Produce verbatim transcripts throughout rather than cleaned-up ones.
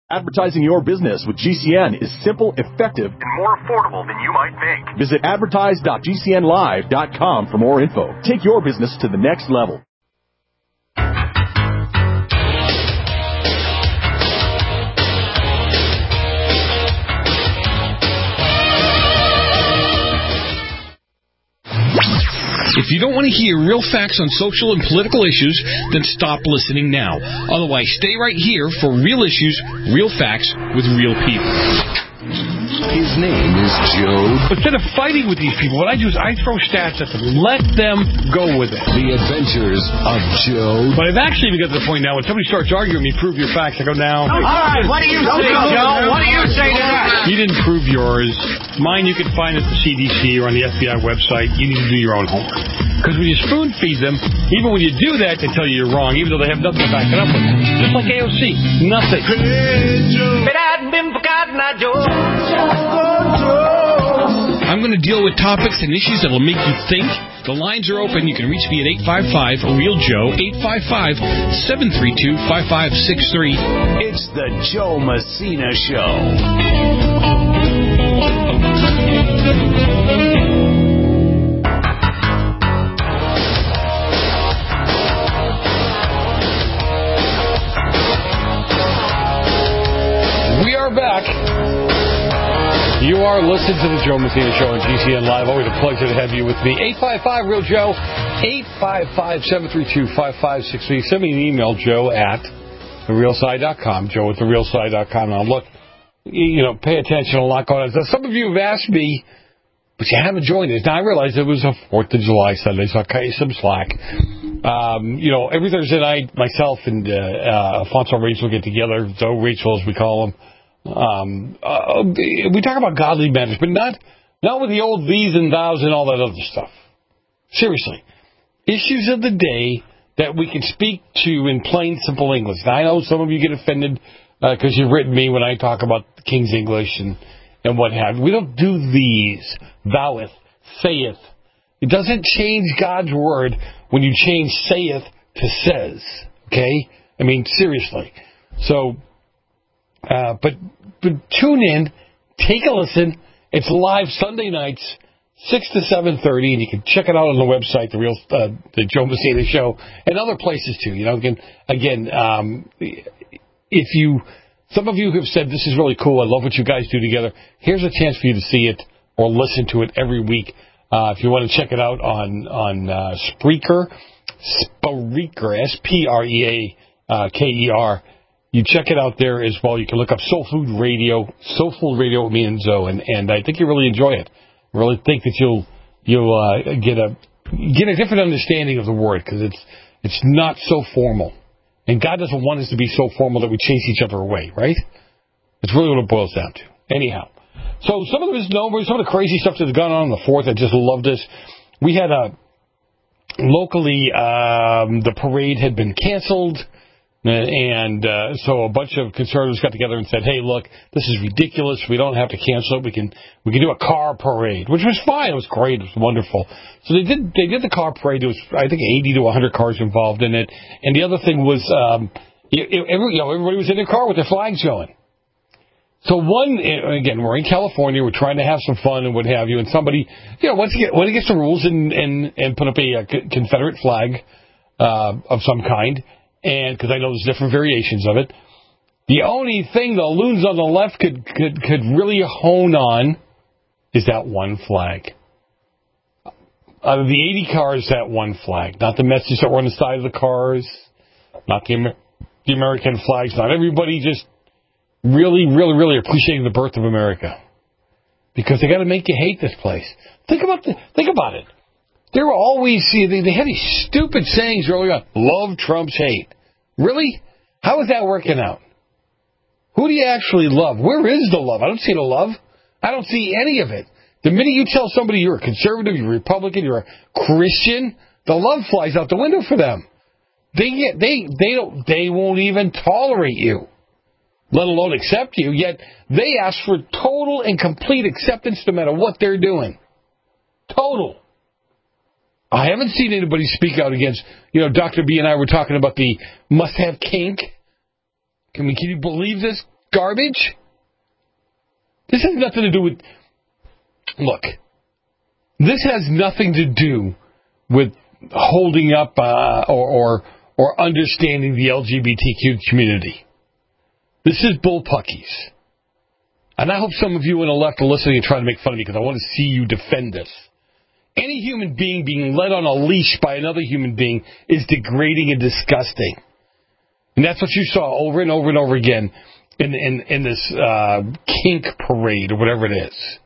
Advertising your business with G C N is simple, effective, and more affordable than you might think. Visit advertise dot g c n live dot com for more info. Take your business to the next level. If you don't want to hear real facts on social and political issues, then stop listening now. Otherwise, stay right here for real issues, real facts, with real people. His name is Joe. Instead of fighting with these people, what I do is I throw stats at them. Let them go with it. The Adventures of Joe. But I've actually even got to the point now when somebody starts arguing with me, prove your facts, I go, now. All right, what do you say, Joe? What do you say to that? You didn't prove yours. Mine you can find at the C D C or on the F B I website. You need to do your own homework. Because when you spoon feed them, even when you do that, they tell you you're wrong, even though they have nothing to back it up with. Just like A O C. Nothing. Hey, Joe. But I hadn't been forgotten, I Joe. I'm going to deal with topics and issues that will make you think. The lines are open. You can reach me at eight five five, real Joe, eight five five, seven three two, five five six three. It's the Joe Messina Show. We are back. You are listening to the Joe Messina Show on G C N Live. Always a pleasure to have you with me. eight five five, real Joe, eight five five, seven three two, five five six three. Send me an email, joe at the real side dot com, joe at the real side dot com. Now, look, you know, pay attention, a lot going on. Some of you have asked me, but you haven't joined us. Now, I realize it was a fourth of July Sunday, so I'll cut you some slack. Um, you know, every Thursday night, myself and uh, uh, Alfonso and Rachel get together, Joe Rachel as we call them. Um, uh, we talk about godly matters, but not not with the old these and thous and all that other stuff. Seriously. Issues of the day that we can speak to in plain, simple English. Now, I know some of you get offended because uh, you've written me when I talk about King's English and, and what have you. We don't do these, thoueth, saith. It doesn't change God's word when you change saith to says. Okay? I mean, seriously. So... Uh, but, but tune in, take a listen. It's live Sunday nights, six to seven thirty, and you can check it out on the website, the real uh, the Joe Messina Show, and other places too. You know, again, again, um, if you, some of you have said this is really cool. I love what you guys do together. Here's a chance for you to see it or listen to it every week. Uh, if you want to check it out on on uh, Spreaker, Spreaker, S P R E A K E R. You check it out there as well. You can look up Soul Food Radio, Soul Food Radio with me and Zoe, and, and I think you really enjoy it. I really think that you'll you'll uh, get a get a different understanding of the word because it's it's not so formal, and God doesn't want us to be so formal that we chase each other away, right? It's really what it boils down to. Anyhow, so some of the misnomers, some of the crazy stuff that's gone on on the fourth, I just love this. We had a locally um, the parade had been canceled. And uh, so a bunch of conservatives got together and said, "Hey, look, this is ridiculous. We don't have to cancel it. We can we can do a car parade," which was fine. It was great. It was wonderful. So they did they did the car parade. There was I think eighty to one hundred cars involved in it. And the other thing was, um, it, it, you know, everybody was in their car with their flags showing. So one again, we're in California. We're trying to have some fun and what have you. And somebody, you know, once he gets, when he gets the rules and and and put up a, a Confederate flag uh, of some kind. And because I know there's different variations of it, the only thing the loons on the left could, could could really hone on is that one flag. Out of the eighty cars, that one flag, not the messages that were on the side of the cars, not the Amer- the American flags, not everybody just really, really, really appreciating the birth of America because they got to make you hate this place. Think about the, think about it. They were always, see, they, they had these stupid sayings earlier on. Love trumps hate. Really? How is that working out? Who do you actually love? Where is the love? I don't see the love. I don't see any of it. The minute you tell somebody you're a conservative, you're a Republican, you're a Christian, the love flies out the window for them. They get, they they don't they won't even tolerate you, let alone accept you. Yet they ask for total and complete acceptance no matter what they're doing. Total. I haven't seen anybody speak out against, you know, Doctor B and I were talking about the must-have kink. Can we, can you believe this? garbage? This has nothing to do with... Look, this has nothing to do with holding up uh, or, or or understanding the L G B T Q community. This is bullpuckies. And I hope some of you on the left are listening and trying to make fun of me because I want to see you defend this. Any human being being led on a leash by another human being is degrading and disgusting. And that's what you saw over and over and over again in in, in this uh, kink parade or whatever it is.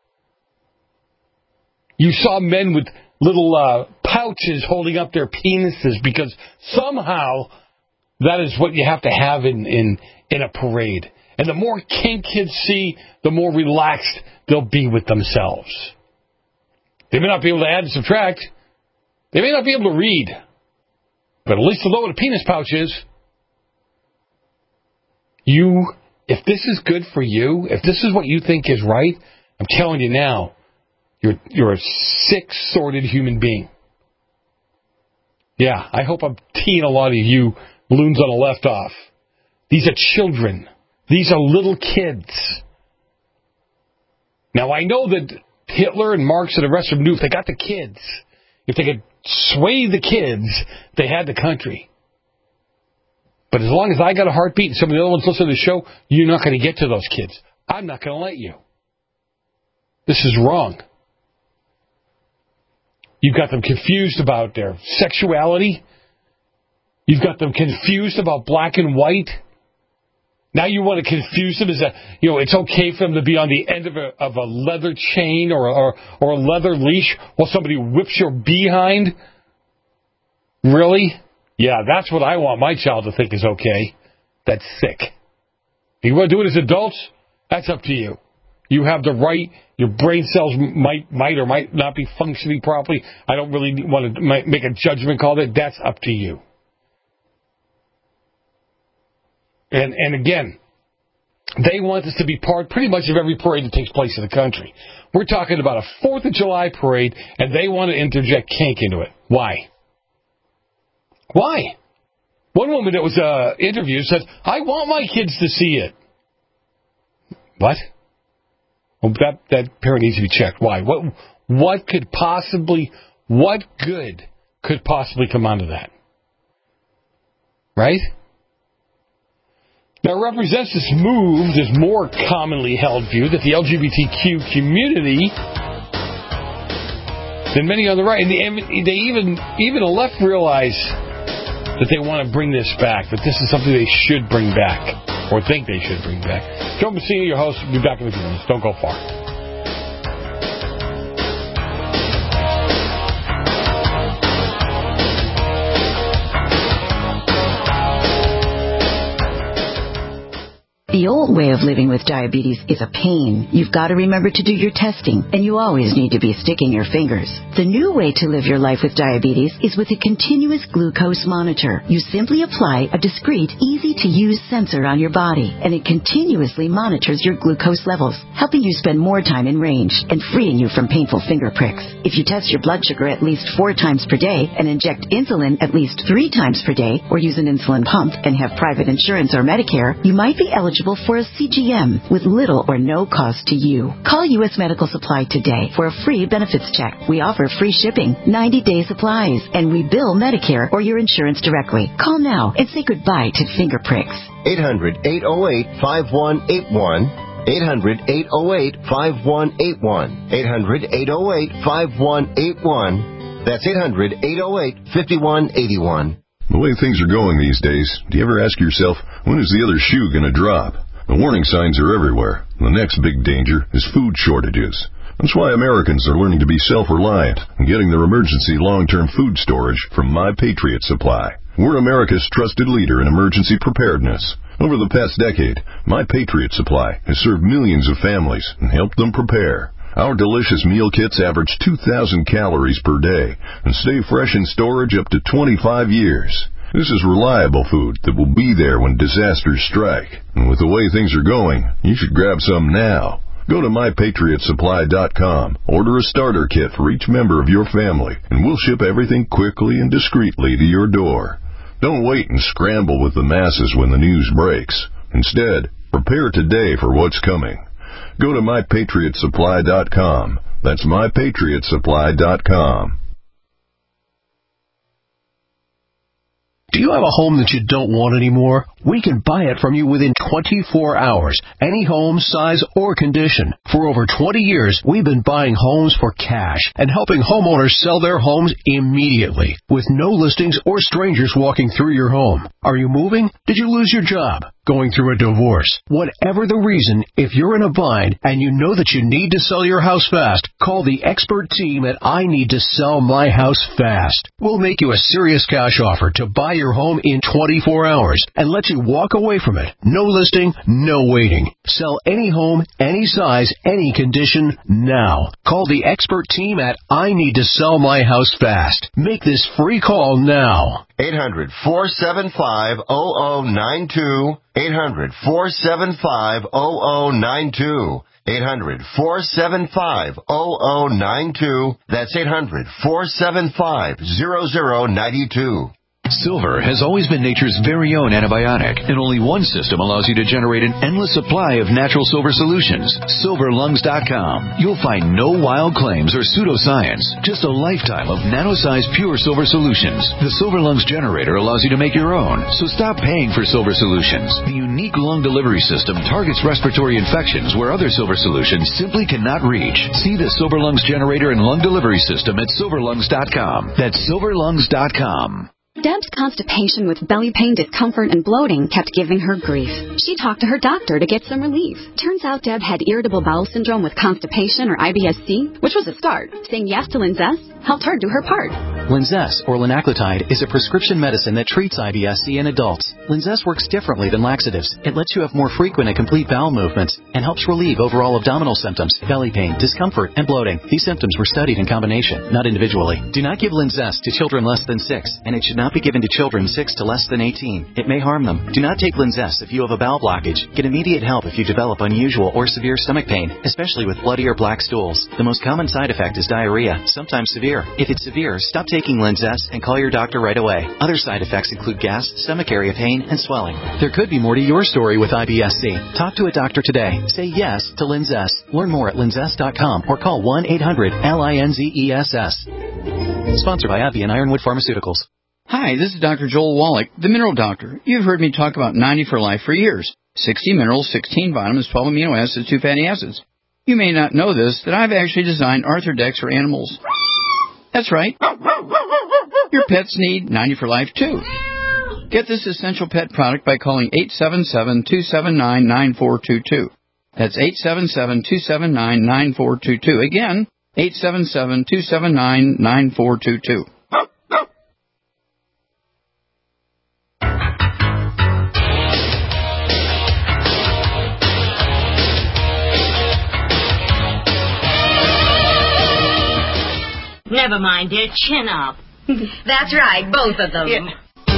You saw men with little uh, pouches holding up their penises because somehow that is what you have to have in, in, in a parade. And the more kink kids see, the more relaxed they'll be with themselves. They may not be able to add and subtract. They may not be able to read. But at least they'll know what a penis pouch is. You, if this is good for you, if this is what you think is right, I'm telling you now, You're you're a sick, sordid human being. Yeah, I hope I'm teeing a lot of you loons on the left off. These are children. These are little kids. Now, I know that Hitler and Marx and the rest of them knew if they got the kids, if they could sway the kids, they had the country. But as long as I got a heartbeat and some of the other ones listen to the show, you're not going to get to those kids. I'm not going to let you. This is wrong. You've got them confused about their sexuality. You've got them confused about black and white. Now you want to confuse them as a, you know, it's okay for them to be on the end of a, of a leather chain or, or, or a leather leash while somebody whips your behind? Really? Yeah, that's what I want my child to think is okay. That's sick. If you want to do it as adults, that's up to you. You have the right. Your brain cells might might or might not be functioning properly. I don't really want to make a judgment call there. That's up to you. And and again, they want this to be part pretty much of every parade that takes place in the country. We're talking about a fourth of July parade, and they want to interject kink into it. Why? Why? One woman that was uh, interviewed said, I want my kids to see it. What? Well, that, that parent needs to be checked. Why? What what could possibly, what good could possibly come out of that? Right? Now, it represents this move, this more commonly held view that the L G B T Q community, than many on the right, and they, they even, even the left realize that they want to bring this back, that this is something they should bring back. Or think they should bring back. Joe Messina, your host, will be back in a few minutes. Don't go far. The old way of living with diabetes is a pain. You've got to remember to do your testing, and you always need to be sticking your fingers. The new way to live your life with diabetes is with a continuous glucose monitor. You simply apply a discreet, easy-to-use sensor on your body, and it continuously monitors your glucose levels, helping you spend more time in range and freeing you from painful finger pricks. If you test your blood sugar at least four times per day and inject insulin at least three times per day, or use an insulin pump and have private insurance or Medicare, you might be eligible for a C G M with little or no cost to you. Call U S Medical Supply today for a free benefits check. We offer free shipping, ninety-day supplies, and we bill Medicare or your insurance directly. Call now and say goodbye to finger pricks. eight hundred, eight oh eight, five one eight one. eight hundred, eight oh eight, five one eight one. eight hundred, eight oh eight, five one eight one. That's eight hundred, eight oh eight, five one eight one. The way things are going these days, do you ever ask yourself, when is the other shoe going to drop? The warning signs are everywhere. The next big danger is food shortages. That's why Americans are learning to be self-reliant and getting their emergency long-term food storage from My Patriot Supply. We're America's trusted leader in emergency preparedness. Over the past decade, My Patriot Supply has served millions of families and helped them prepare. Our delicious meal kits average two thousand calories per day and stay fresh in storage up to twenty-five years. This is reliable food that will be there when disasters strike. And with the way things are going, you should grab some now. Go to my patriot supply dot com, order a starter kit for each member of your family, and we'll ship everything quickly and discreetly to your door. Don't wait and scramble with the masses when the news breaks. Instead, Prepare today for what's coming. Go to my patriot supply dot com. That's my patriot supply dot com. Do you have a home that you don't want anymore? We can buy it from you within twenty-four hours. Any home, size, or condition. For over twenty years, we've been buying homes for cash and helping homeowners sell their homes immediately with no listings or strangers walking through your home. Are you moving? Did you lose your job? Going through a divorce? Whatever the reason, if you're in a bind and you know that you need to sell your house fast, call the expert team at I Need to Sell My House Fast. We'll make you a serious cash offer to buy your home in twenty-four hours and let you walk away from it. No listing, no waiting. Sell any home, any size, any condition now. Call the expert team at I Need to Sell My House Fast. Make this free call now. eight hundred, four seven five, zero zero nine two. eight hundred, four seven five, zero zero nine two. eight hundred, four seven five, zero zero nine two. That's eight hundred, four seven five, zero zero nine two. Silver has always been nature's very own antibiotic, and only one system allows you to generate an endless supply of natural silver solutions. silver lungs dot com. You'll find no wild claims or pseudoscience, just a lifetime of nano-sized pure silver solutions. The Silver Lungs generator allows you to make your own, so stop paying for silver solutions. The unique lung delivery system targets respiratory infections where other silver solutions simply cannot reach. See the Silver Lungs generator and lung delivery system at silver lungs dot com. That's silver lungs dot com. Deb's constipation with belly pain, discomfort, and bloating kept giving her grief. She talked to her doctor to get some relief. Turns out Deb had irritable bowel syndrome with constipation, or I B S C, which was a start. Saying yes to Linzess helped her do her part. Linzess, or linaclotide, is a prescription medicine that treats I B S C in adults. Linzess works differently than laxatives. It lets you have more frequent and complete bowel movements and helps relieve overall abdominal symptoms, belly pain, discomfort, and bloating. These symptoms were studied in combination, not individually. Do not give Linzess to children less than six, and it should not be given to children six to less than eighteen. It may harm them. Do not take Linzess if you have a bowel blockage. Get immediate help if you develop unusual or severe stomach pain, especially with bloody or black stools. The most common side effect is diarrhea, sometimes severe. If it's severe, stop taking Linzess and call your doctor right away. Other side effects include gas, stomach area pain, and swelling. There could be more to your story with I B S C. Talk to a doctor today. Say yes to Linzess. Learn more at linzess dot com or call one eight hundred L I N Z E S S. Sponsored by AbbVie and Ironwood Pharmaceuticals. Hi, this is Doctor Joel Wallach, the Mineral Doctor. You've heard me talk about ninety for Life for years. sixty minerals, sixteen vitamins, twelve amino acids, two fatty acids. You may not know this, that I've actually designed Arthrodex for animals. That's right. Your pets need ninety for Life, too. Get this essential pet product by calling eight seven seven, two seven nine, nine four two two. That's eight seven seven, two seven nine, nine four two two. Again, eight seven seven, two seven nine, nine four two two. Never mind, dear. Chin up. That's right, both of them. Yeah.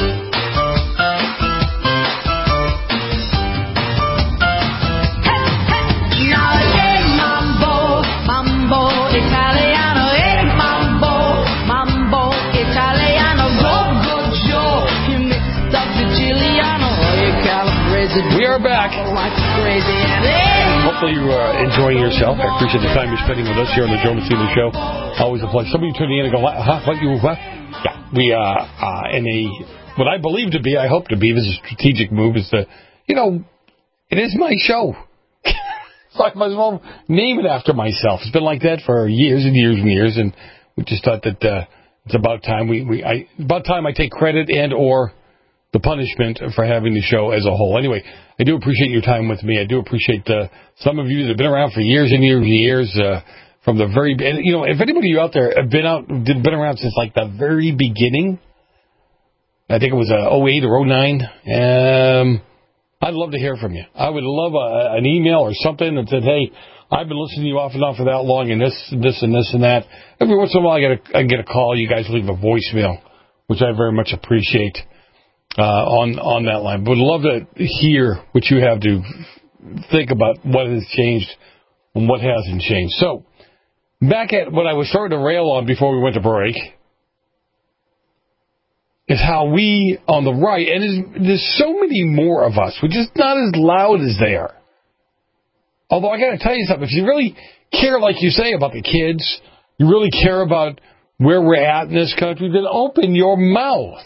Mambo, mambo Italiano, eh, mambo, mambo Italiano, go, go, Joe, you mixed up Siciliano, you calabrese. We are back. Crazy and eh. Hopefully you're uh, enjoying yourself. I appreciate the time you're spending with us here on the Joe Messina Show. Always a pleasure. Somebody turning in and go, huh, what, you, what? Yeah, we, uh, uh, in a, what I believe to be, I hope to be, this is a strategic move, is to, you know, it is my show. So I might as well name it after myself. It's been like that for years and years and years, and we just thought that uh, it's about time we, we I, about time I take credit and or the punishment for having the show as a whole. Anyway, I do appreciate your time with me. I do appreciate uh, some of you that have been around for years and years and years, uh, from the very, and, you know, if anybody of you out there have been out, been around since like the very beginning, I think it was uh, oh eight or oh nine, um, I'd love to hear from you. I would love a, an email or something that said, hey, I've been listening to you off and on for that long, and this, this, and this, and that. Every once in a while, I get a, I get a call. You guys leave a voicemail, which I very much appreciate uh, on on that line. But would love to hear what you have to think about what has changed and what hasn't changed. So, back at what I was starting to rail on before we went to break. is how we on the right, and there's, there's so many more of us, we're just not as loud as they are. Although I got to tell you something, if you really care, like you say, about the kids, you really care about where we're at in this country, then open your mouth.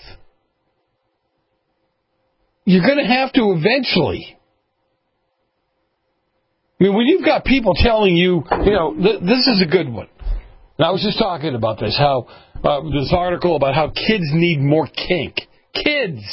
You're going to have to eventually. I mean, when you've got people telling you, you know, th- this is a good one. And I was just talking about this, how uh, this article about how kids need more kink. Kids.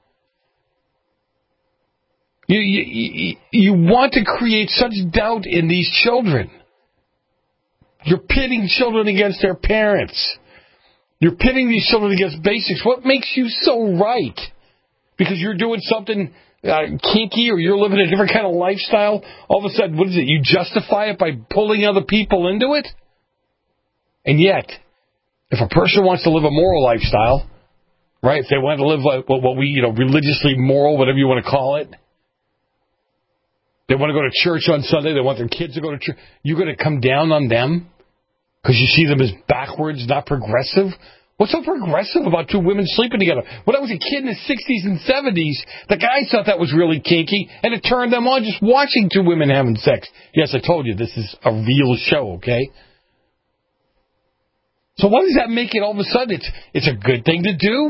You, you, you want to create such doubt in these children. You're pitting children against their parents. You're pitting these children against basics. What makes you so right? Because you're doing something uh, kinky or you're living a different kind of lifestyle, all of a sudden, what is it? You justify it by pulling other people into it? And yet, if a person wants to live a moral lifestyle, right, if they want to live like what, what we, you know, religiously moral, whatever you want to call it, they want to go to church on Sunday, they want their kids to go to church, you're going to come down on them because you see them as backwards, not progressive? What's so progressive about two women sleeping together? When I was a kid in the sixties and seventies, the guys thought that was really kinky, and it turned them on just watching two women having sex. Yes, I told you, this is a real show, okay? So why does that make it all of a sudden it's it's a good thing to do?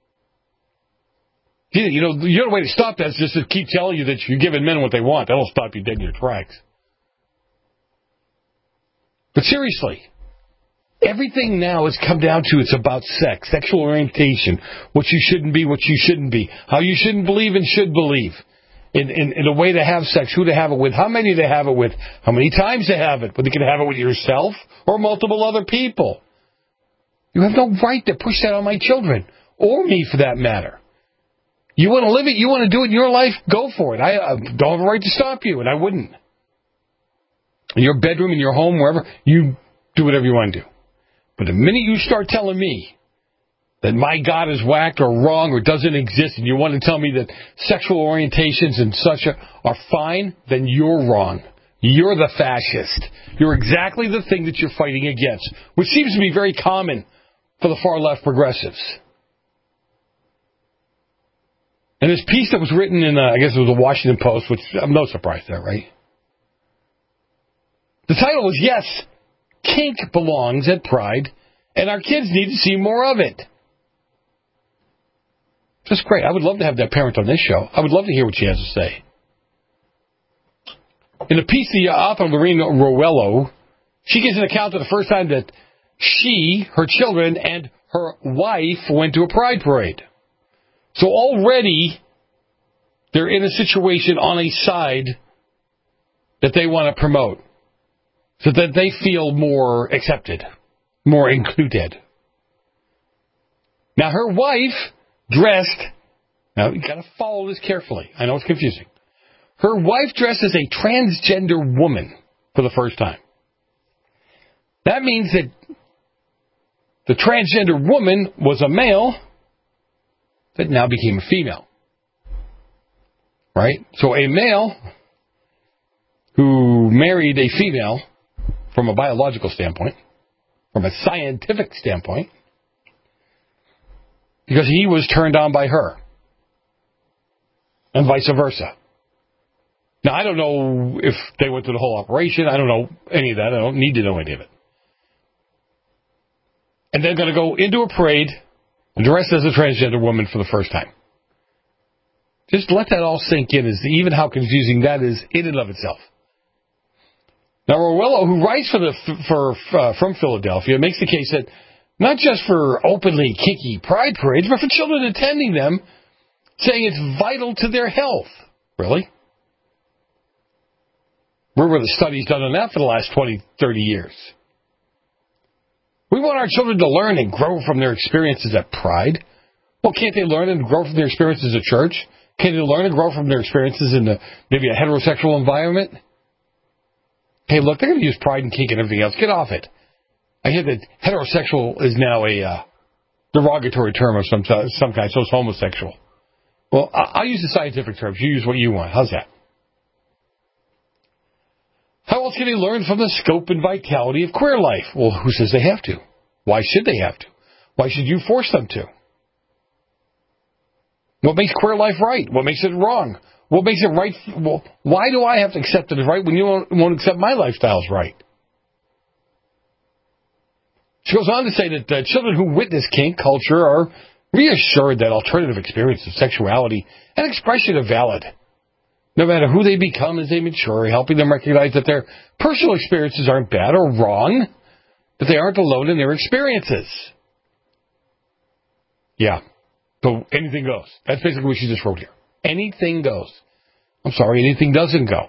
You know, the only way to stop that is just to keep telling you that you're giving men what they want. That'll stop you dead in your tracks. But seriously, everything now has come down to it's about sex, sexual orientation, what you shouldn't be, what you shouldn't be, how you shouldn't believe and should believe, in, in, in a way to have sex, who to have it with, how many to have it with, how many times to have it, whether you can have it with yourself or multiple other people. You have no right to push that on my children, or me for that matter. You want to live it, you want to do it in your life, go for it. I uh, don't have a right to stop you, and I wouldn't. In your bedroom, in your home, wherever, you do whatever you want to do. But the minute you start telling me that my God is whacked or wrong or doesn't exist, and you want to tell me that sexual orientations and such are fine, then you're wrong. You're the fascist. You're exactly the thing that you're fighting against, which seems to be very common for the far-left progressives. And this piece that was written in, uh, I guess it was the Washington Post, which I'm no surprise there, right? The title was, Yes, Kink Belongs at Pride, and our kids need to see more of it. Just great. I would love to have that parent on this show. I would love to hear what she has to say. In a piece, the author, Lorene Rowello, she gives an account of the first time that she, her children, and her wife went to a pride parade. So already, they're in a situation on a side that they want to promote, so that they feel more accepted, more included. Now, her wife dressed, now you got to follow this carefully. I know it's confusing. Her wife dressed as a transgender woman for the first time. That means that the transgender woman was a male that now became a female. Right? So a male who married a female from a biological standpoint, from a scientific standpoint, because he was turned on by her, and vice versa. Now, I don't know if they went through the whole operation. I don't know any of that. I don't need to know any of it. And they're going to go into a parade dressed as a transgender woman for the first time. Just let that all sink in, as even how confusing that is in and of itself. Now, Rowello, who writes for the for uh, from Philadelphia, makes the case that not just for openly kinky pride parades, but for children attending them, saying it's vital to their health. Really? Where were the studies done on that for the last twenty, thirty years? We want our children to learn and grow from their experiences at Pride. Well, can't they learn and grow from their experiences at church? Can't they learn and grow from their experiences in a, maybe a heterosexual environment? Hey, look, they're going to use Pride and kink and everything else. Get off it. I hear that heterosexual is now a uh, derogatory term of some, some kind, so it's homosexual. Well, I'll use the scientific terms. You use what you want. How's that? How else can they learn from the scope and vitality of queer life? Well, who says they have to? Why should they have to? Why should you force them to? What makes queer life right? What makes it wrong? What makes it right? Well, why do I have to accept it as right when you won't, won't accept my lifestyle as right? She goes on to say that uh, children who witness kink culture are reassured that alternative experiences of sexuality and expression are valid, no matter who they become as they mature, helping them recognize that their personal experiences aren't bad or wrong, that they aren't alone in their experiences. Yeah. So anything goes. That's basically what she just wrote here. Anything goes. I'm sorry, anything doesn't go.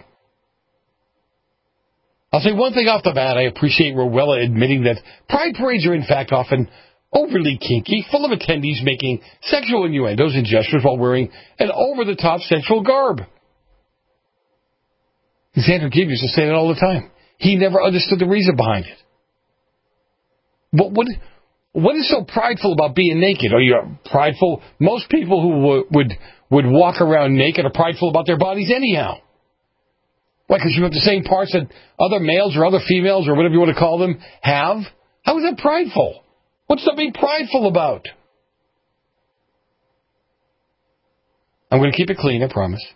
I'll say one thing off the bat. I appreciate Rowella admitting that pride parades are in fact often overly kinky, full of attendees making sexual innuendos and gestures while wearing an over-the-top sexual garb. Xander Gibb used to say that all the time. He never understood the reason behind it. But what, what is so prideful about being naked? Are you prideful? Most people who w- would would walk around naked are prideful about their bodies anyhow. Why? Because you have the same parts that other males or other females or whatever you want to call them have? How is that prideful? What's that being prideful about? I'm going to keep it clean, I promise.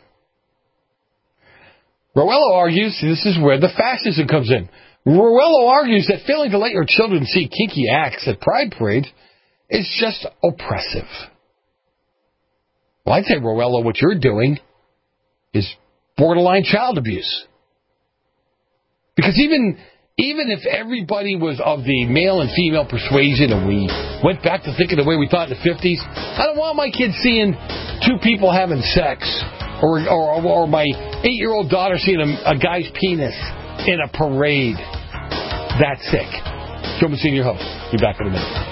Rowella argues, this is where the fascism comes in. Rowella argues that failing to let your children see kinky acts at pride parades is just oppressive. Well, I'd say, Rowella, what you're doing is borderline child abuse. Because even even if everybody was of the male and female persuasion and we went back to thinking the way we thought in the fifties, I don't want my kids seeing two people having sex or or, or my eight-year-old daughter seeing a, a guy's penis in a parade. That's sick. Joe Messina, your host. Be back in a minute.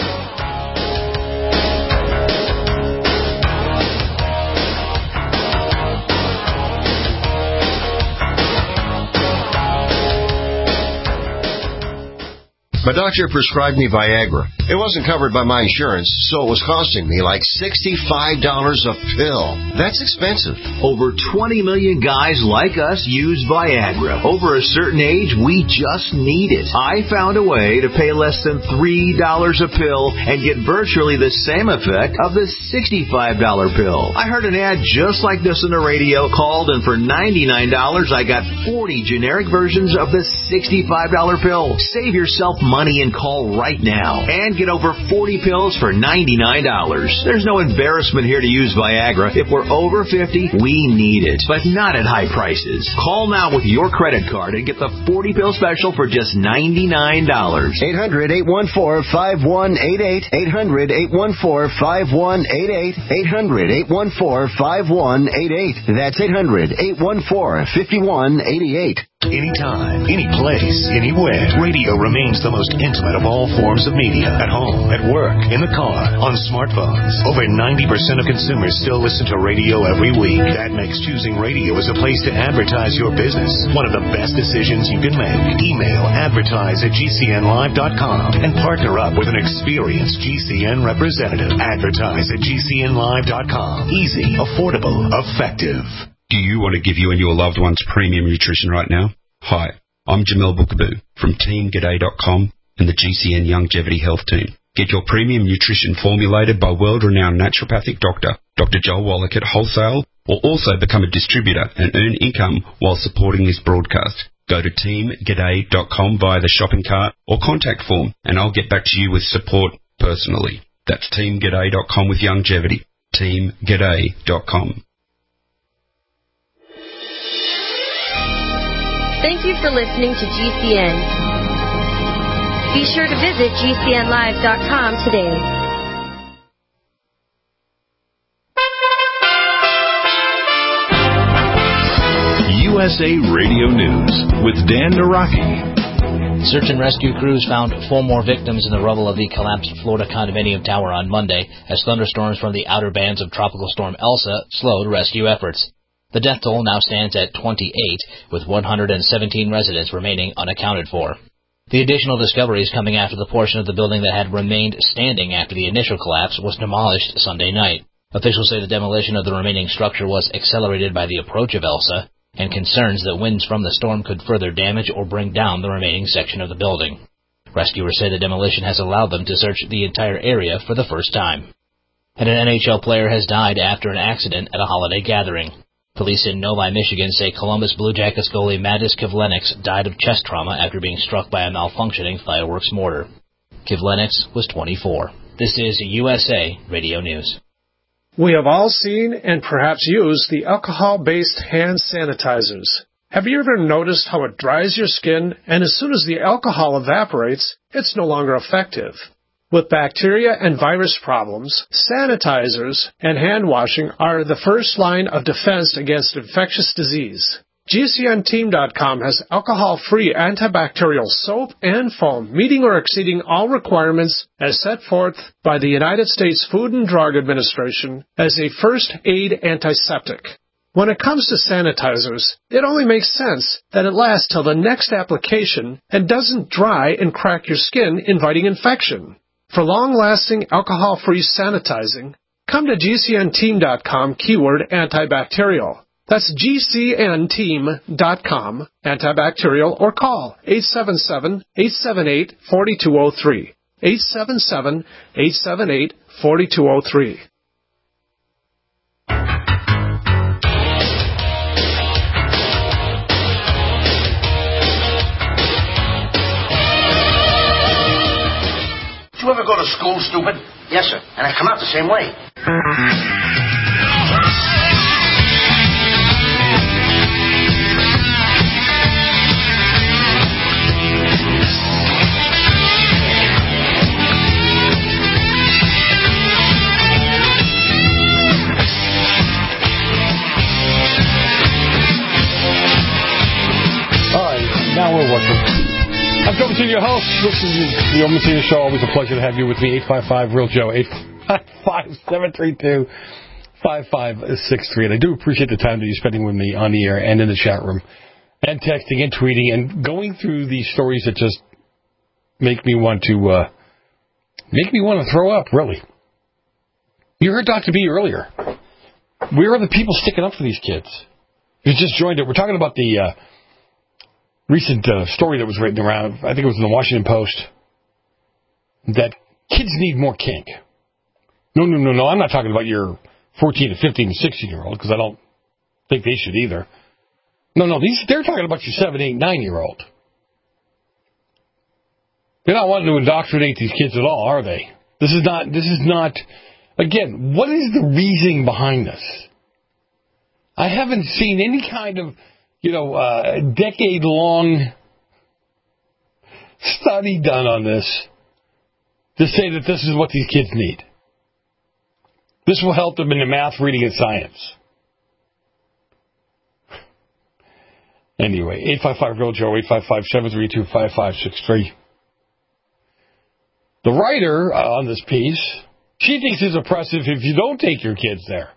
My doctor prescribed me Viagra. It wasn't covered by my insurance, so it was costing me like sixty-five dollars a pill. That's expensive. Over twenty million guys like us use Viagra. Over a certain age, we just need it. I found a way to pay less than three dollars a pill and get virtually the same effect of the sixty-five dollars pill. I heard an ad just like this on the radio, called, and for ninety-nine dollars, I got forty generic versions of the sixty-five dollars pill. Save yourself money and call right now and get over forty pills for ninety-nine dollars. There's no embarrassment here to use Viagra. If we're over fifty, we need it, but not at high prices. Call now with your credit card and get the forty pill special for just ninety-nine dollars. eight hundred, eight one four, five one eight eight. eight hundred, eight one four, five one eight eight. eight hundred, eight one four, five one eight eight. That's eight hundred, eight one four, five one eight eight. Anytime, any place, anywhere, radio remains the most intimate of all forms of media. At home, at work, in the car, on smartphones. Over ninety percent of consumers still listen to radio every week. That makes choosing radio as a place to advertise your business one of the best decisions you can make. Email advertise at G C N live dot com and partner up with an experienced G C N representative. Advertise at G C N live dot com. Easy, affordable, effective. Do you want to give you and your loved ones premium nutrition right now? Hi, I'm Jamel Bookaboo from team g'day dot com and the G C N Longevity Health Team. Get your premium nutrition formulated by world-renowned naturopathic doctor, Doctor Joel Wallach at wholesale, or also become a distributor and earn income while supporting this broadcast. Go to team g'day dot com via the shopping cart or contact form, and I'll get back to you with support personally. That's team g'day dot com with longevity. team g'day dot com. Thank you for listening to G C N. Be sure to visit G C N live dot com today. U S A Radio News with Dan Naraki. Search and rescue crews found four more victims in the rubble of the collapsed Florida condominium tower on Monday as thunderstorms from the outer bands of Tropical Storm Elsa slowed rescue efforts. The death toll now stands at twenty-eight, with one hundred seventeen residents remaining unaccounted for. The additional discoveries coming after the portion of the building that had remained standing after the initial collapse was demolished Sunday night. Officials say the demolition of the remaining structure was accelerated by the approach of Elsa and concerns that winds from the storm could further damage or bring down the remaining section of the building. Rescuers say the demolition has allowed them to search the entire area for the first time. And an N H L player has died after an accident at a holiday gathering. Police in Novi, Michigan say Columbus Blue Jackets goalie Matis Kivlenieks died of chest trauma after being struck by a malfunctioning fireworks mortar. Kivlenieks was twenty-four. This is U S A Radio News. We have all seen and perhaps used the alcohol-based hand sanitizers. Have you ever noticed how it dries your skin, and as soon as the alcohol evaporates, it's no longer effective? With bacteria and virus problems, sanitizers and hand washing are the first line of defense against infectious disease. G C N team dot com has alcohol-free antibacterial soap and foam meeting or exceeding all requirements as set forth by the United States Food and Drug Administration as a first aid antiseptic. When it comes to sanitizers, it only makes sense that it lasts till the next application and doesn't dry and crack your skin, inviting infection. For long-lasting alcohol-free sanitizing, come to G C N team dot com keyword antibacterial. That's G C N team dot com antibacterial, or call eight seven seven, eight seven eight, four two zero three. eight seven seven, eight seven eight, four two zero three. Did you ever go to school, stupid? Yes, sir. And I come out the same way. All right, now we're working. I'm Joe Mancini, your host. This is the Joe Mancini Show. Always a pleasure to have you with me. eight five five, real Joe. eight five five, seven three two, five five six three. And I do appreciate the time that you're spending with me on the air and in the chat room, and texting and tweeting and going through these stories that just make me want to uh, make me want to throw up, really. You heard Doctor B earlier. Where are the people sticking up for these kids? You just joined it. We're talking about the uh, recent uh, story that was written around, I think it was in the Washington Post, that kids need more kink. No, no, no, no, I'm not talking about your fourteen to fifteen to sixteen-year-old, because I don't think they should either. No, no, these they're talking about your seven, eight, nine-year-old. They're not wanting to indoctrinate these kids at all, are they? This is not, this is not, again, what is the reasoning behind this? I haven't seen any kind of, you know, uh, decade-long study done on this to say that this is what these kids need. This will help them in the math, reading, and science. Anyway, eight five five, real Joe, eight five five, seven three two, five five six three. The writer uh, on this piece, she thinks it's oppressive if you don't take your kids there.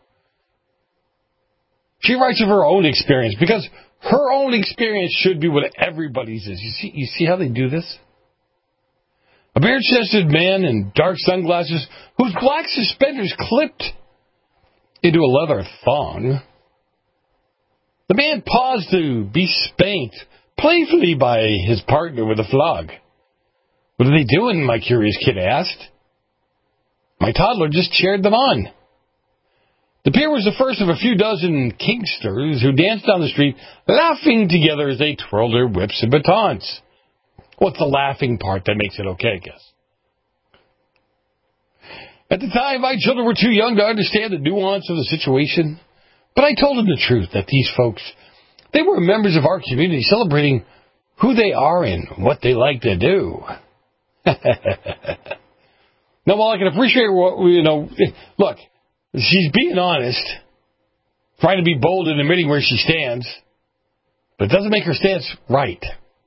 She writes of her own experience, because her own experience should be what everybody's is. You see, you see how they do this? A bare-chested man in dark sunglasses whose black suspenders clipped into a leather thong. The man paused to be spanked playfully by his partner with a flog. What are they doing, my curious kid asked. My toddler just cheered them on. The pair was the first of a few dozen kinksters who danced down the street, laughing together as they twirled their whips and batons. What's the laughing part that makes it okay, I guess? At the time, my children were too young to understand the nuance of the situation, but I told them the truth, that these folks, they were members of our community celebrating who they are and what they like to do. Now, while I can appreciate what, you know, look, she's being honest, trying to be bold in admitting where she stands, but it doesn't make her stance right.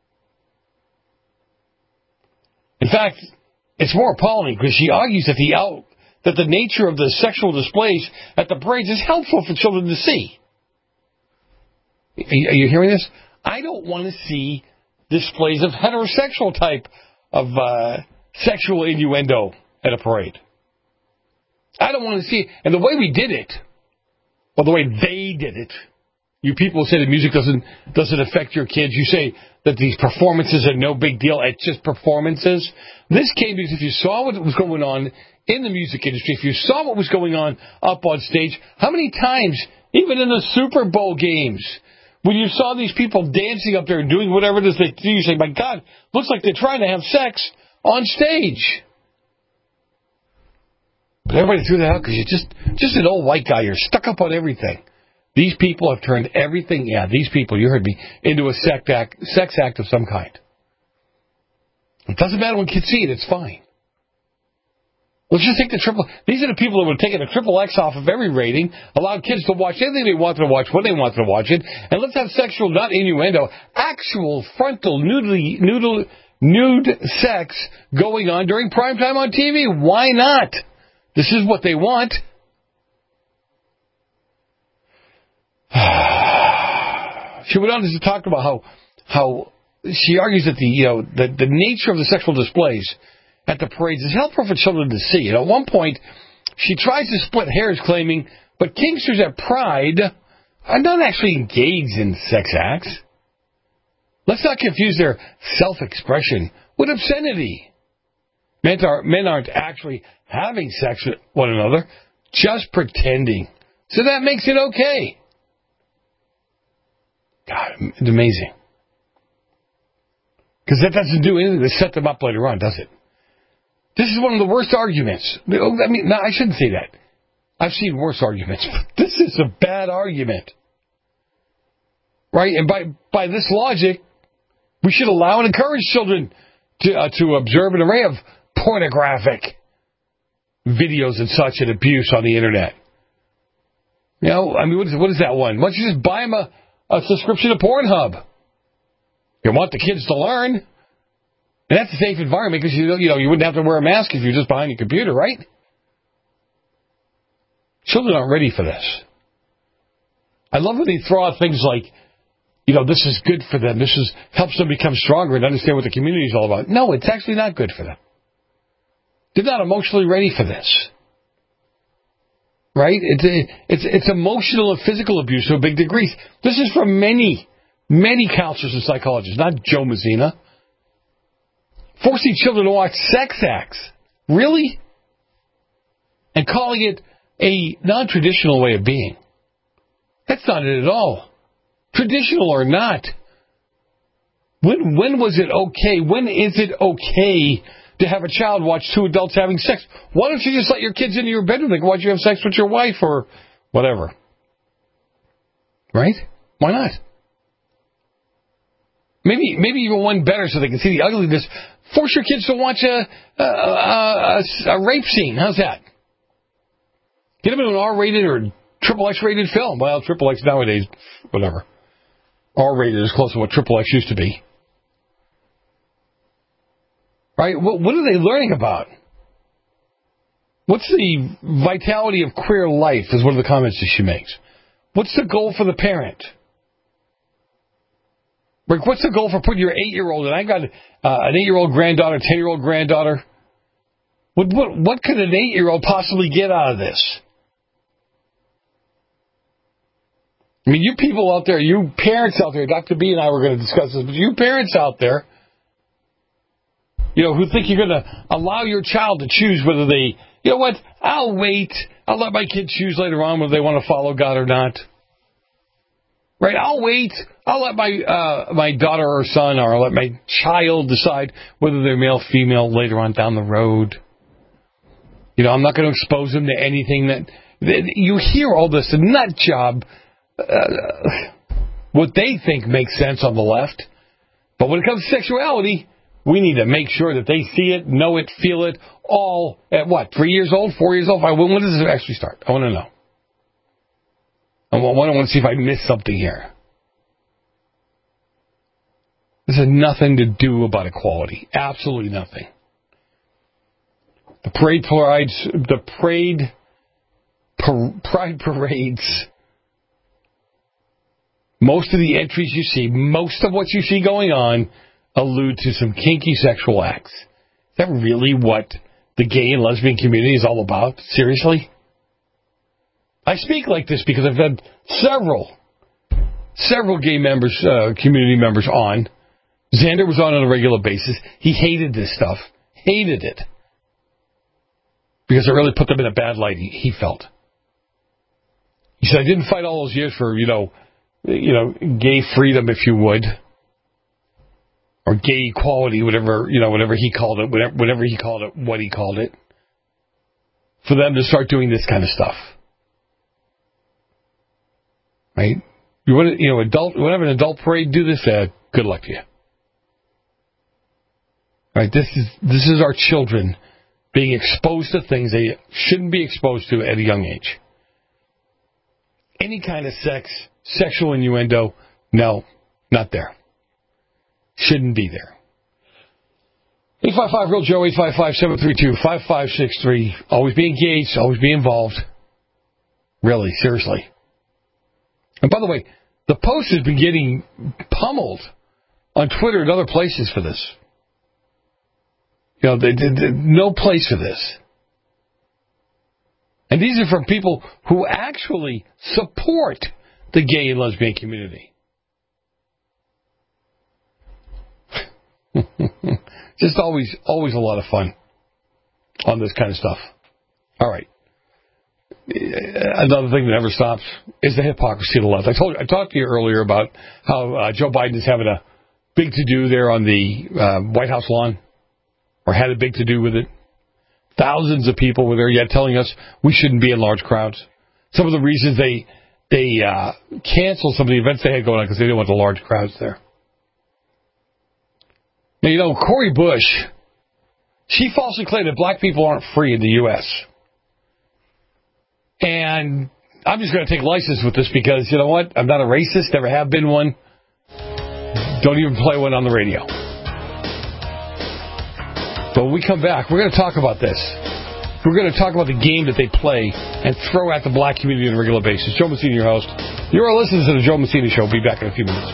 In fact, it's more appalling because she argues that the out, that the nature of the sexual displays at the parades is helpful for children to see. Are you hearing this? I don't want to see displays of heterosexual type of uh, sexual innuendo at a parade. I don't want to see it. And the way we did it, or the way they did it, You people say the music doesn't doesn't affect your kids. You say that these performances are no big deal. It's just performances. This came because if you saw what was going on in the music industry, if you saw what was going on up on stage, how many times, even in the Super Bowl games, when you saw these people dancing up there and doing whatever it is they do, you say, my God, looks like they're trying to have sex on stage. But everybody threw that out because you're just, just an old white guy. You're stuck up on everything. These people have turned everything, yeah, these people, you heard me, into a sex act, sex act of some kind. It doesn't matter when kids see it, it's fine. Let's just take the triple, these are the people that would have taken a triple X off of every rating, allowed kids to watch anything they wanted to watch, when they wanted to watch it, and let's have sexual, not innuendo, actual frontal, nudely, nude, nude sex going on during primetime on T V. Why not? This is what they want. She went on to talk about how how she argues that the you know the, the nature of the sexual displays at the parades is helpful for children to see. And at one point, she tries to split hairs, claiming, but Kingsters at Pride are not actually engaged in sex acts. Let's not confuse their self-expression with obscenity. Men, are, men aren't actually having sex with one another, just pretending. So that makes it okay. God, it's amazing. Because that doesn't do anything to set them up later on, does it? This is one of the worst arguments. I mean, no, I shouldn't say that. I've seen worse arguments, but this is a bad argument. Right? And by, by this logic, we should allow and encourage children to, uh, to observe an array of pornographic videos and such and abuse on the internet. You know, I mean, what is, what is that one? Why don't you just buy them a, a subscription to Pornhub? You want the kids to learn. And that's a safe environment because you, you know, you wouldn't have to wear a mask if you're just behind your computer, right? Children aren't ready for this. I love when they throw out things like, you know, this is good for them. This is helps them become stronger and understand what the community is all about. No, it's actually not good for them. They're not emotionally ready for this. Right? It's a, it's it's emotional and physical abuse to a big degree. This is from many, many counselors and psychologists, not Joe Mazzina. Forcing children to watch sex acts. Really? And calling it a non-traditional way of being. That's not it at all. Traditional or not. When when was it okay? When is it okay to have a child watch two adults having sex? Why don't you just let your kids into your bedroom? They can watch you have sex with your wife or whatever. Right? Why not? Maybe maybe even one better so they can see the ugliness. Force your kids to watch a, a, a, a rape scene. How's that? Get them in an R-rated or triple X rated film. Well, triple X nowadays, whatever. R-rated is close to what triple X used to be. Right? What, what are they learning about? What's the vitality of queer life is one of the comments that she makes. What's the goal for the parent? Like, what's the goal for putting your eight-year-old, and I got uh, an eight-year-old granddaughter, ten-year-old granddaughter. What, what, what could an eight-year-old possibly get out of this? I mean, you people out there, you parents out there, Doctor B and I were going to discuss this, but you parents out there, you know, who think you're going to allow your child to choose whether they, you know what, I'll wait. I'll let my kid choose later on whether they want to follow God or not. Right, I'll wait. I'll let my uh, my daughter or son, or I'll let my child decide whether they're male, female later on down the road. You know, I'm not going to expose them to anything that, that you hear all this nut job, uh, what they think makes sense on the left. But when it comes to sexuality, we need to make sure that they see it, know it, feel it, all at what, three years old, four years old? When, when does it actually start? I want to know. I want to see if I missed something here. This has nothing to do about equality. Absolutely nothing. The parade parades, the parade, par, pride parades, most of the entries you see, most of what you see going on allude to some kinky sexual acts. Is that really what the gay and lesbian community is all about? Seriously? I speak like this because I've had several several gay members, uh, community members on. Xander was on on a regular basis. He hated this stuff. Hated it. Because it really put them in a bad light, he, he felt. He said, I didn't fight all those years for, you know, you know, gay freedom, if you would. Or gay equality, whatever, you know, whatever he called it, whatever, whatever he called it, what he called it. For them to start doing this kind of stuff. Right? You want to, you know, adult, whenever an adult parade do this, uh, good luck to you. Right? This is, this is our children being exposed to things they shouldn't be exposed to at a young age. Any kind of sex, sexual innuendo, no, not there. Shouldn't be there. eight five five real Joe, eight five five, seven three two, five five six three. Always be engaged, always be involved. Really, seriously. And by the way, the Post has been getting pummeled on Twitter and other places for this. You know, they, they, they, no place for this. And these are from people who actually support the gay and lesbian community. Just always, always a lot of fun on this kind of stuff. All right. Another thing that never stops is the hypocrisy of the left. I told you, I talked to you earlier about how uh, Joe Biden is having a big to-do there on the uh, White House lawn, or had a big to-do with it. Thousands of people were there yet telling us we shouldn't be in large crowds. Some of the reasons they they uh, canceled some of the events they had going on because they didn't want the large crowds there. Now, you know, Cori Bush, she falsely claimed that black people aren't free in the U S And I'm just going to take license with this because, you know what? I'm not a racist, never have been one. Don't even play one on the radio. But when we come back, we're going to talk about this. We're going to talk about the game that they play and throw at the black community on a regular basis. Joe Messina, your host. You're listening to the Joe Messina Show. We'll be back in a few minutes.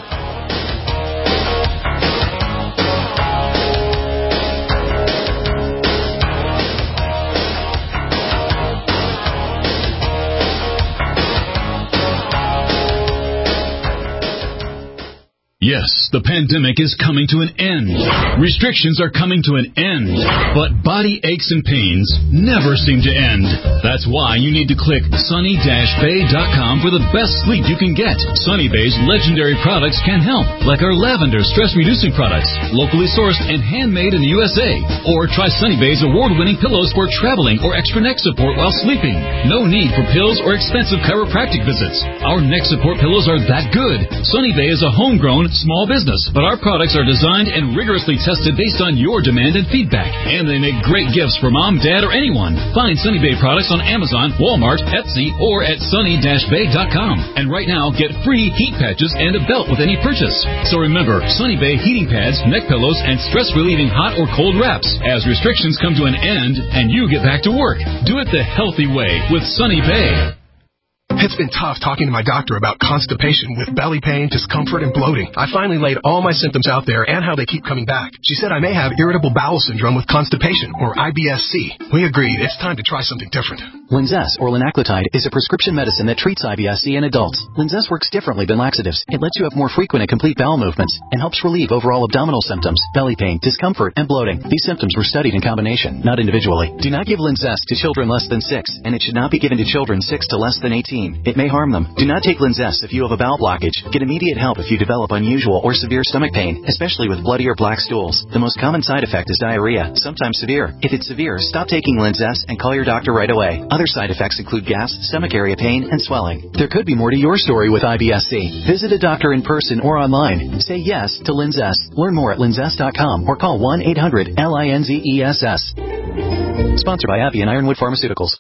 Yes, the pandemic is coming to an end. Restrictions are coming to an end. But body aches and pains never seem to end. That's why you need to click sunny dash bay dot com for the best sleep you can get. Sunny Bay's legendary products can help, like our lavender stress-reducing products, locally sourced and handmade in the U S A. Or try Sunny Bay's award-winning pillows for traveling or extra neck support while sleeping. No need for pills or expensive chiropractic visits. Our neck support pillows are that good. Sunny Bay is a homegrown small business, but our products are designed and rigorously tested based on your demand and feedback. And they make great gifts for mom, dad, or anyone. Find Sunny Bay products on Amazon, Walmart, Etsy, or at sunny dash bay dot com. And right now, get free heat patches and a belt with any purchase. So remember, Sunny Bay heating pads, neck pillows, and stress-relieving hot or cold wraps as restrictions come to an end and you get back to work. Do it the healthy way with Sunny Bay. It's been tough talking to my doctor about constipation with belly pain, discomfort, and bloating. I finally laid all my symptoms out there and how they keep coming back. She said I may have irritable bowel syndrome with constipation, or I B S C. We agreed it's time to try something different. Linzess, or linaclotide, is a prescription medicine that treats I B S C in adults. Linzess works differently than laxatives. It lets you have more frequent and complete bowel movements and helps relieve overall abdominal symptoms, belly pain, discomfort, and bloating. These symptoms were studied in combination, not individually. Do not give Linzess to children less than six, and it should not be given to children six to less than eighteen. It may harm them. Do not take Linzess if you have a bowel blockage. Get immediate help if you develop unusual or severe stomach pain, especially with bloody or black stools. The most common side effect is diarrhea, sometimes severe. If it's severe, stop taking Linzess and call your doctor right away. Other side effects include gas, stomach area pain, and swelling. There could be more to your story with I B S C. Visit a doctor in person or online. Say yes to Linzess. Learn more at linzess dot com or call one eight hundred L I N Z E S S. Sponsored by AbbVie and Ironwood Pharmaceuticals.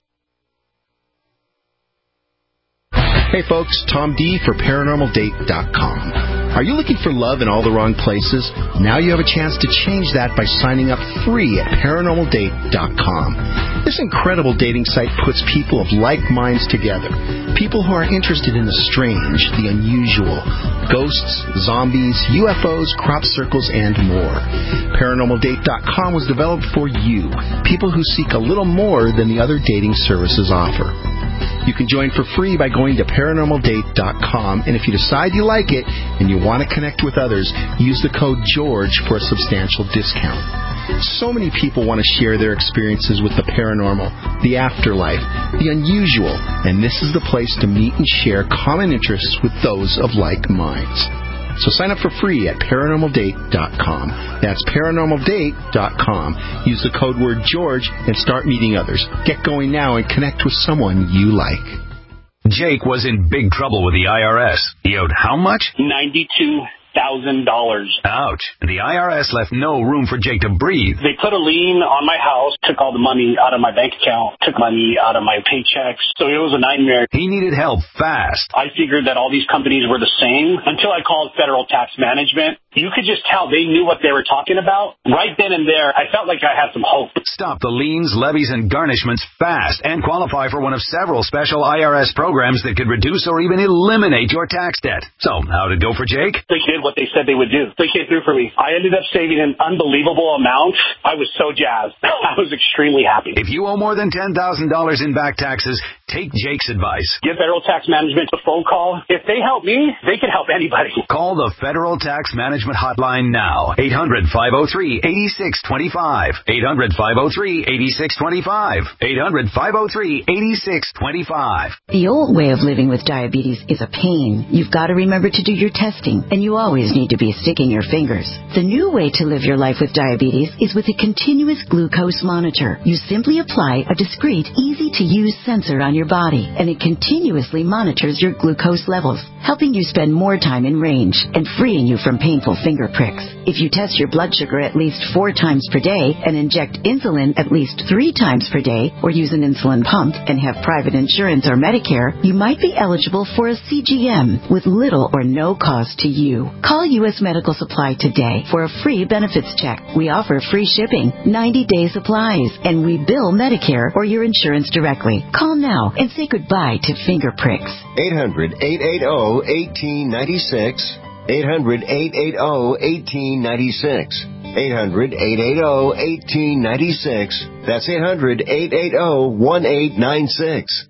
Hey folks, Tom D for paranormal date dot com. Are you looking for love in all the wrong places? Now you have a chance to change that by signing up free at paranormal date dot com. This incredible dating site puts people of like minds together. People who are interested in the strange, the unusual, ghosts, zombies, U F Os, crop circles, and more. paranormal date dot com was developed for you, people who seek a little more than the other dating services offer. You can join for free by going to paranormal date dot com, and if you decide you like it and you want to connect with others, use the code GEORGE for a substantial discount. So many people want to share their experiences with the paranormal, the afterlife, the unusual, and this is the place to meet and share common interests with those of like minds. So sign up for free at paranormal date dot com. That's paranormal date dot com. Use the code word George and start meeting others. Get going now and connect with someone you like. Jake was in big trouble with the I R S. He owed how much? ninety-two thousand dollars. Ouch. The I R S left no room for Jake to breathe. They put a lien on my house, took all the money out of my bank account, took money out of my paychecks. So it was a nightmare. He needed help fast. I figured that all these companies were the same until I called Federal Tax Management. You could just tell they knew what they were talking about. Right then and there, I felt like I had some hope. Stop the liens, levies, and garnishments fast and qualify for one of several special I R S programs that could reduce or even eliminate your tax debt. So, how'd it go for Jake? They did what they said they would do. They came through for me. I ended up saving an unbelievable amount. I was so jazzed. I was extremely happy. If you owe more than ten thousand dollars in back taxes, take Jake's advice. Give Federal Tax Management a phone call. If they help me, they can help anybody. Call the Federal Tax Management hotline now. eight hundred, five oh three, eight six two five. eight hundred, five oh three, eight six two five. eight hundred, five oh three, eight six two five. The old way of living with diabetes is a pain. You've got to remember to do your testing, and you always need to be sticking your fingers. The new way to live your life with diabetes is with a continuous glucose monitor. You simply apply a discreet, easy-to-use sensor on your body, and it continuously monitors your glucose levels, helping you spend more time in range and freeing you from painful finger pricks. If you test your blood sugar at least four times per day and inject insulin at least three times per day, or use an insulin pump and have private insurance or Medicare, you might be eligible for a C G M with little or no cost to you. Call U S Medical Supply today for a free benefits check. We offer free shipping, ninety-day supplies, and we bill Medicare or your insurance directly. Call now and say goodbye to finger pricks. eight hundred, eight eight zero, one eight nine six. eight hundred, eight eight zero, one eight nine six. eight hundred, eight eight zero, one eight nine six. That's eight hundred, eight eight zero, one eight nine six.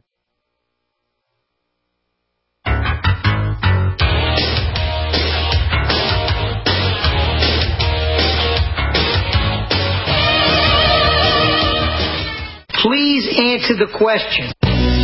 Please answer the question.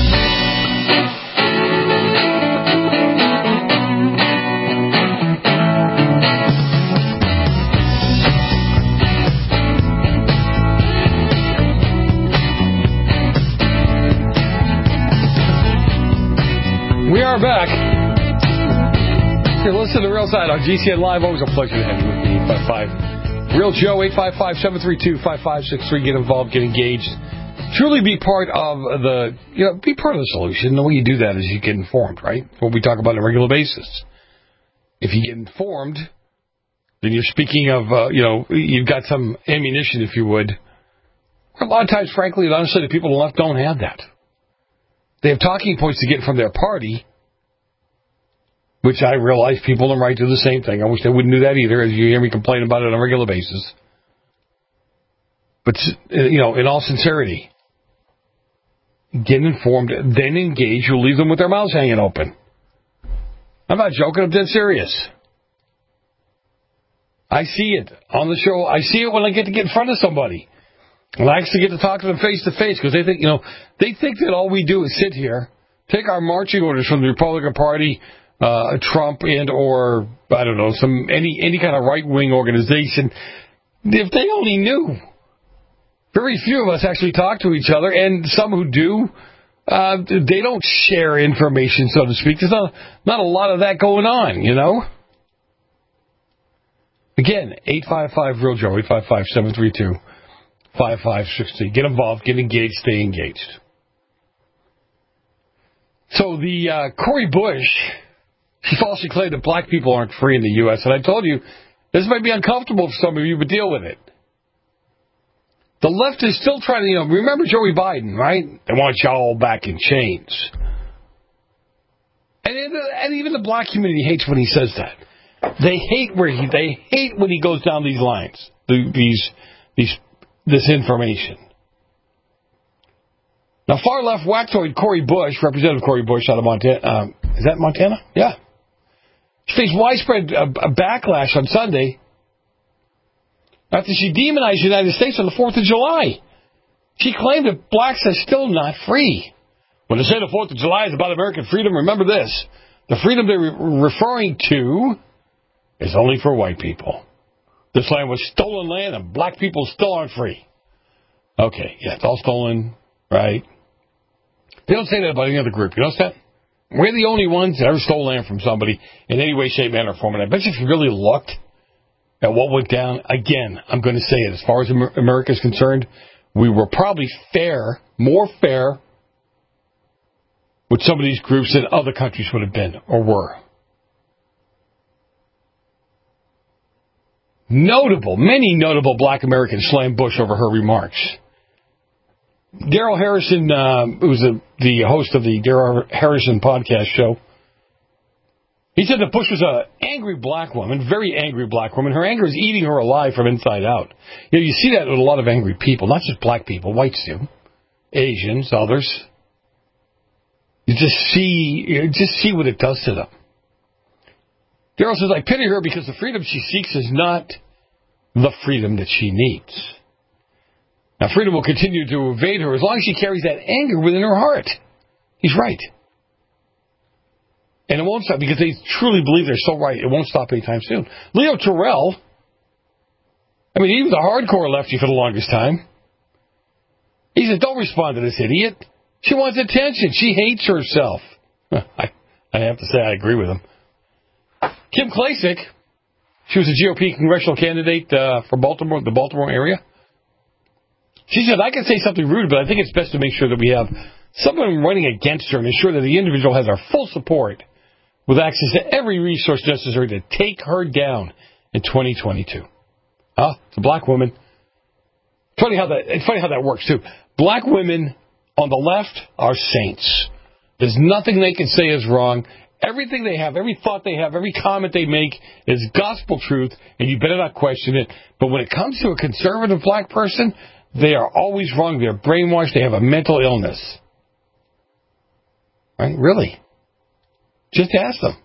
We are back. Here, listen to the Real Side on G C N Live. Always a pleasure to have you with me. eight five five Real Joe, eight five five, seven three two, five five six three. Get involved, get engaged. Truly be part of the, you know, be part of the solution. The way you do that is you get informed, right? What we talk about on a regular basis. If you get informed, then you're speaking of, uh, you know, you've got some ammunition, if you would. A lot of times, frankly and honestly, the people on the left don't have that. They have talking points to get from their party, which I realize people on the right do the same thing. I wish they wouldn't do that either, as you hear me complain about it on a regular basis. But, you know, in all sincerity, get informed, then engage. You'll leave them with their mouths hanging open. I'm not joking. I'm dead serious. I see it on the show. I see it when I get to get in front of somebody. And I actually get to talk to them face to face, because they think, you know, they think that all we do is sit here, take our marching orders from the Republican Party, uh, Trump, and or I don't know, some any any kind of right wing organization. If they only knew. Very few of us actually talk to each other, and some who do, uh, they don't share information, so to speak. There's not not a lot of that going on, you know. Again, eight five five Real Joe, eight five five, seven three two, five five six zero. Get involved, get engaged, stay engaged. So the uh, Cori Bush, she falsely claimed that black people aren't free in the U S, and I told you, this might be uncomfortable for some of you, but deal with it. The left is still trying to, you know, remember Joey Biden, right? They want you all back in chains. And, and even the black community hates when he says that. They hate where he, they hate when he goes down these lines, these, these, this information. Now, far-left whacktoid Cori Bush, Representative Cori Bush out of Montana, um, is that Montana? Yeah. She faced widespread uh, backlash on Sunday after she demonized the United States on the fourth of July. She claimed that blacks are still not free. When they say the fourth of July is about American freedom, remember this. The freedom they're re- referring to is only for white people. This land was stolen land, and black people still aren't free. Okay, yeah, it's all stolen, right? They don't say that about any other group. You notice that? We're the only ones that ever stole land from somebody in any way, shape, manner, or form. And I bet you if you really looked at what went down, again, I'm going to say it, as far as America is concerned, we were probably fair, more fair, with some of these groups than other countries would have been or were. Notable, many notable black Americans slammed Bush over her remarks. Daryl Harrison, uh, who was a, the host of the Daryl Harrison podcast show, he said that Bush was an angry black woman, very angry black woman. Her anger is eating her alive from inside out. You know, you see that with a lot of angry people, not just black people, whites do, Asians, others. You just see, you just see what it does to them. Daryl says, I pity her because the freedom she seeks is not the freedom that she needs. Now, freedom will continue to evade her as long as she carries that anger within her heart. He's right. And it won't stop because they truly believe they're so right. It won't stop anytime soon. Leo Terrell, I mean, he was a hardcore lefty for the longest time. He said, don't respond to this idiot. She wants attention. She hates herself. I, I have to say I agree with him. Kim Klacik, she was a G O P congressional candidate uh, for Baltimore, the Baltimore area. She said, I can say something rude, but I think it's best to make sure that we have someone running against her and ensure that the individual has our full support with access to every resource necessary to take her down in twenty twenty-two. Huh? It's a black woman. Funny how that, it's funny how that works, too. Black women on the left are saints. There's nothing they can say is wrong. Everything they have, every thought they have, every comment they make is gospel truth, and you better not question it. But when it comes to a conservative black person, they are always wrong. They're brainwashed. They have a mental illness. Right? Really? Just ask them.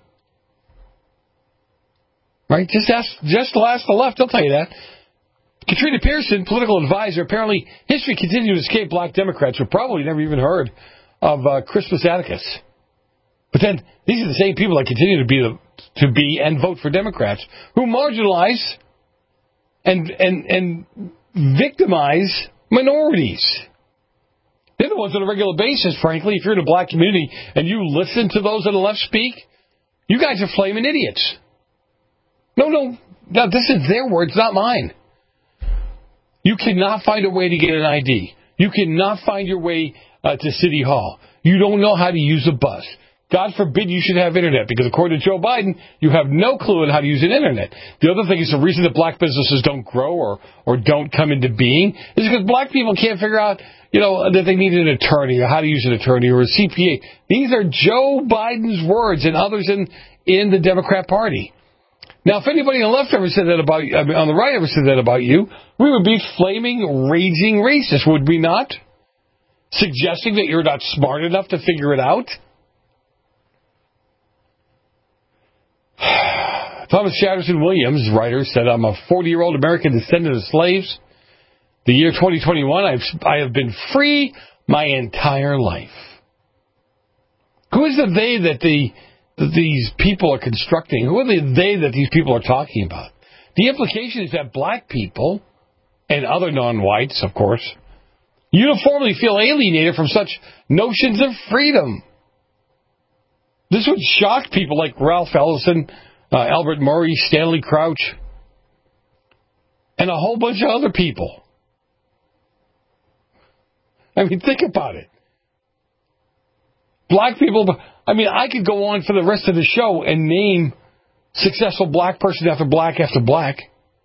Right? Just ask, just ask the left. They'll tell you that. Katrina Pearson, political advisor, apparently history continued to escape black Democrats who probably never even heard of uh, Crispus Attucks. But then these are the same people that continue to be the, to be and vote for Democrats who marginalize and and and victimize minorities. They're the ones on a regular basis, frankly. If you're in a black community and you listen to those on the left speak, you guys are flaming idiots. No, no, no, this is their words, not mine. You cannot find a way to get an I D. You cannot find your way uh, to City Hall. You don't know how to use a bus. God forbid you should have internet, because according to Joe Biden, you have no clue on how to use an internet. The other thing is the reason that black businesses don't grow or, or don't come into being is because black people can't figure out, you know, that they need an attorney or how to use an attorney or a C P A. These are Joe Biden's words and others in, in the Democrat Party. Now, if anybody on the left ever said that about you, I mean, on the right ever said that about you, we would be flaming, raging racist, would we not? Suggesting that you're not smart enough to figure it out? Thomas Chatterton Williams, writer, said, I'm a forty-year-old American descendant of slaves. The year twenty twenty-one, I've, I have been free my entire life. Who is the they that, the, that these people are constructing? Who are the they that these people are talking about? The implication is that black people, and other non-whites, of course, uniformly feel alienated from such notions of freedom. This would shock people like Ralph Ellison, uh, Albert Murray, Stanley Crouch, and a whole bunch of other people. I mean, think about it. Black people, I mean, I could go on for the rest of the show and name successful black person after black after black.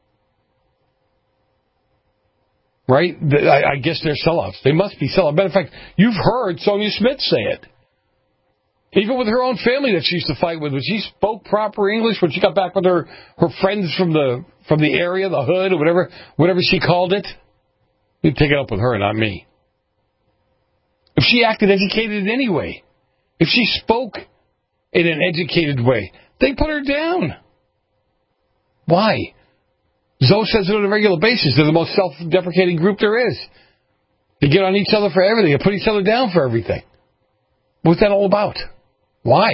Right? I, I guess they're sellouts. They must be sellouts. Matter of fact, you've heard Sonia Smith say it. Even with her own family that she used to fight with, when she spoke proper English, when she got back with her, her friends from the from the area, the hood, or whatever whatever she called it, you take it up with her, not me. if she acted educated in any way, if she spoke in an educated way, they put her down. Why? Zoe says it on a regular basis. They're the most self-deprecating group there is. They get on each other for everything. They put each other down for everything. What's that all about? Why?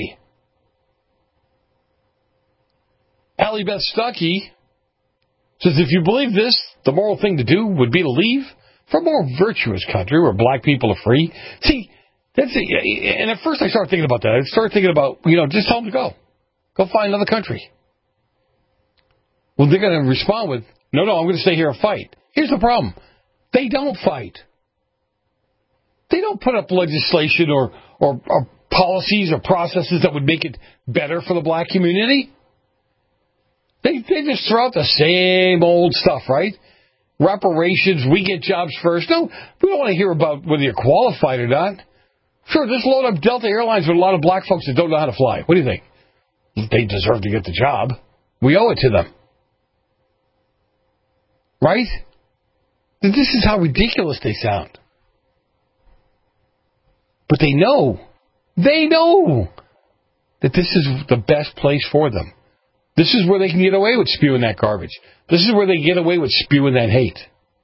Allie Beth Stuckey says, if you believe this, the moral thing to do would be to leave for a more virtuous country where black people are free. See, that's it. And at first I started thinking about that. I started thinking about, you know, just tell them to go. Go find another country. Well, they're going to respond with, no, no, I'm going to stay here and fight. Here's the problem. They don't fight. They don't put up legislation or, or, or policies or processes that would make it better for the black community. They, they just throw out the same old stuff, right? Reparations, we get jobs first. No, we don't want to hear about whether you're qualified or not. Sure, just load up Delta Airlines with a lot of black folks that don't know how to fly. What do you think? They deserve to get the job. We owe it to them. Right? This is how ridiculous they sound. But they know, they know that this is the best place for them. This is where they can get away with spewing that garbage. This is where they get away with spewing that hate.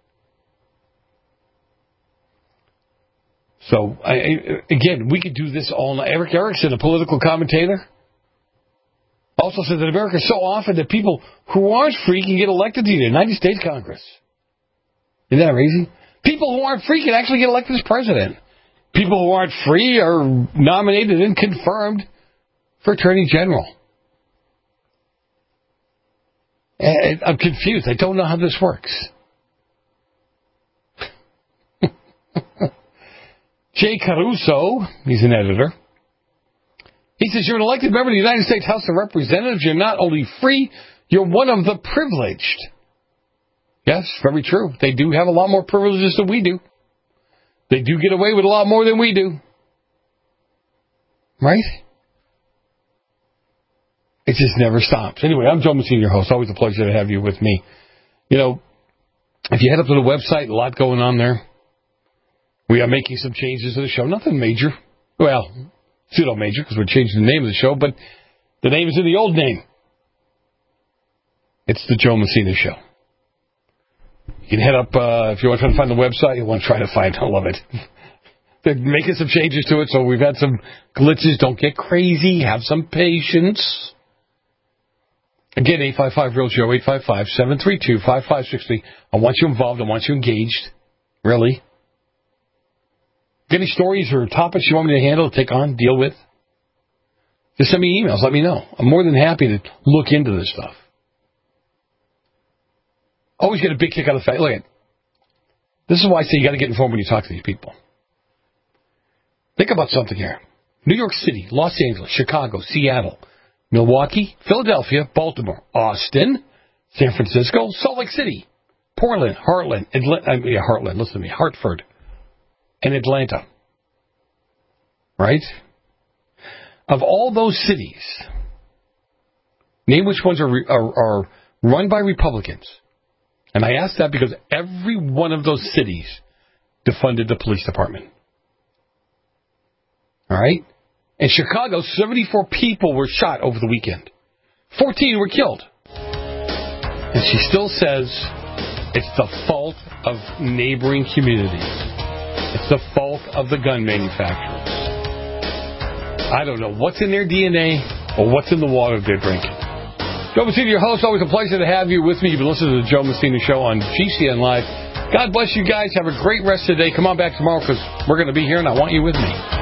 So, I, again, we could do this all night. Eric Erickson, a political commentator, also said that America is so often that people who aren't free can get elected to the United States Congress. Isn't that amazing? People who aren't free can actually get elected as president. People who aren't free are nominated and confirmed for attorney general. And I'm confused. I don't know how this works. Jay Caruso, he's an editor. He says, you're an elected member of the United States House of Representatives. You're not only free, you're one of the privileged. Yes, very true. They do have a lot more privileges than we do. They do get away with a lot more than we do. Right? It just never stops. Anyway, I'm Joe Messina, your host. Always a pleasure to have you with me. You know, if you head up to the website, a lot going on there. We are making some changes to the show. Nothing major. Well, pseudo-major, because we're changing the name of the show, but the name is in the old name. It's the Joe Messina Show. You can head up, uh, if you want to try to find the website, you want to try to find all of it. They're making some changes to it, so we've had some glitches. Don't get crazy. Have some patience. Again, eight five five, real Joe, eight five five, seven three two, five five six three. I want you involved. I want you engaged. Really. Any stories or topics you want me to handle, take on, deal with? Just send me emails. Let me know. I'm more than happy to look into this stuff. Always get a big kick out of the fact. Look at this is why I say you got to get informed when you talk to these people. Think about something here. New York City, Los Angeles, Chicago, Seattle, Milwaukee, Philadelphia, Baltimore, Austin, San Francisco, Salt Lake City, Portland, Heartland, Atlanta, I mean, Heartland, listen to me, Hartford, and Atlanta. Right? Of all those cities, name which ones are, are, are run by Republicans. And I ask that because every one of those cities defunded the police department. All right? In Chicago, seventy-four people were shot over the weekend. fourteen were killed. And she still says it's the fault of neighboring communities. It's the fault of the gun manufacturers. I don't know what's in their D N A or what's in the water they're drinking. Joe Messina, your host. Always a pleasure to have you with me. You've been listening to the Joe Messina Show on G C N Live. God bless you guys. Have a great rest of the day. Come on back tomorrow because we're going to be here and I want you with me.